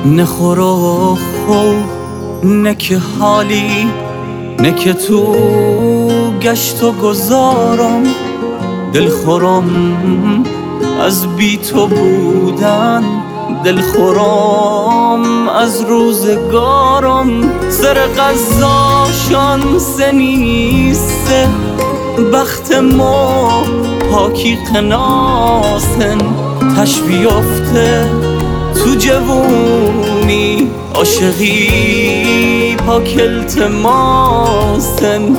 نه خورو خو نه که حالی نه که تو گشت و گذارم دلخورم از بی تو بودن دلخورم از روزگارم سر قضا شانسه نیسته بخت ما پاکی قناسن تش بیافته تو جوونی عاشقی پاک التماسن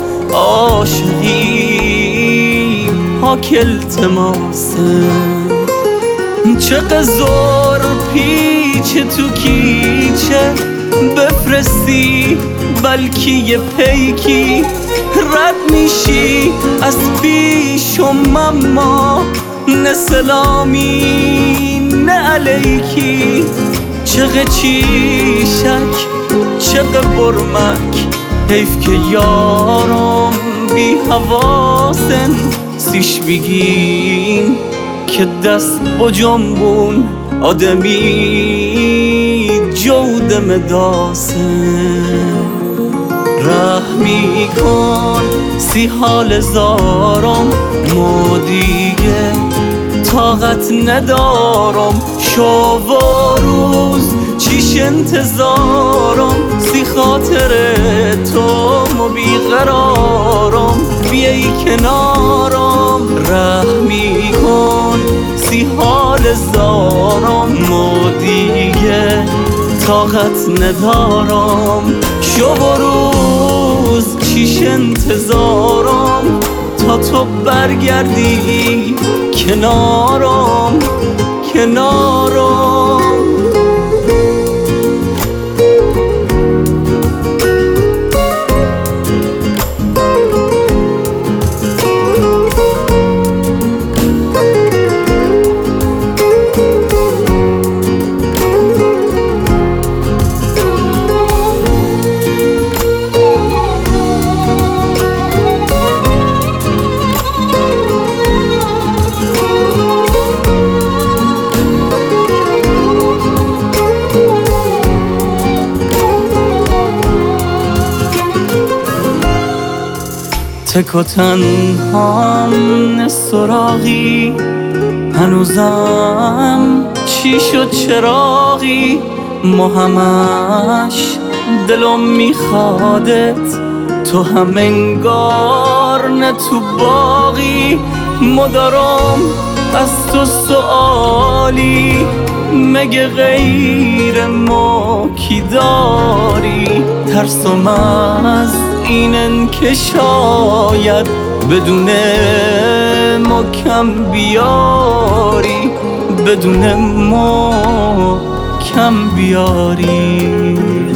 عاشقی پاک التماسن چه قزار پیچ تو کیچه بفرستی بلکی یه پیکی رد میشی از پیشم اما نه سلامی نه علیکی چقه چیشک چقه برمک حیف که یارم بی حواسن سیش بگین که دست با جنبون آدمی جودم داسن رحمی کن سی حال زارم ما دیگه طاقت ندارم شب و روز چیش انتظارم سی خاطر تو ما بیقرارم بیایی کنارم رحمی کن سی حال زارم ما دیگه طاقت ندارم شب و روز چیش انتظارم تا تو برگردی کنارم کنارم تک و تنهام نه سراغی هنوزم چی شد چراغی ما همش دلم میخوادت تو هم انگار نه تو باقی مدارم از تو سوالی مگه غیر ما کی داری ترسم از اینن که شاید بدون ما کم بیاری بدون ما کم بیاری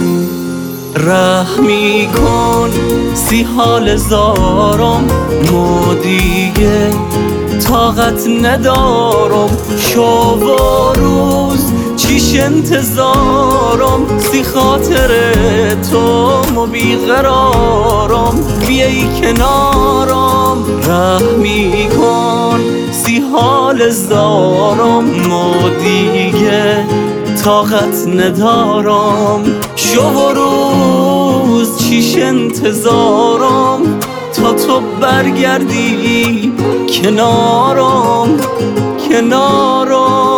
رحمی کن سی حال زارم ما دیگه طاقت ندارم شب و روز چیش انتظارم سی خاطر تو ما بیقرارم بیایی کنارم رحمی کن سی حال زارم ما دیگه طاقت ندارم شب و روز چیش انتظارم تا تو برگردی کنارم کنارم